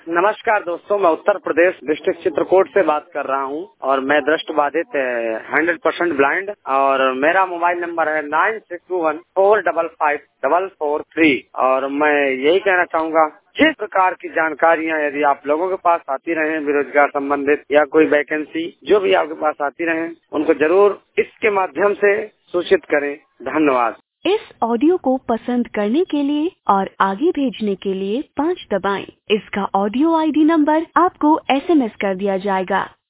नमस्कार दोस्तों, मैं उत्तर प्रदेश डिस्ट्रिक्ट चित्रकूट से बात कर रहा हूं और मैं दृष्टिबाधित 100% ब्लाइंड और मेरा मोबाइल नंबर है 9621455443 और मैं यही कहना चाहूँगा, जिस प्रकार की जानकारियां यदि आप लोगों के पास आती रहे बेरोजगार संबंधित या कोई वैकेंसी जो भी आपके पास आती रहे, उनको जरूर इसके माध्यम से सूचित करें। धन्यवाद। इस ऑडियो को पसंद करने के लिए और आगे भेजने के लिए 5 दबाएं। इसका ऑडियो आईडी नंबर आपको SMS कर दिया जाएगा।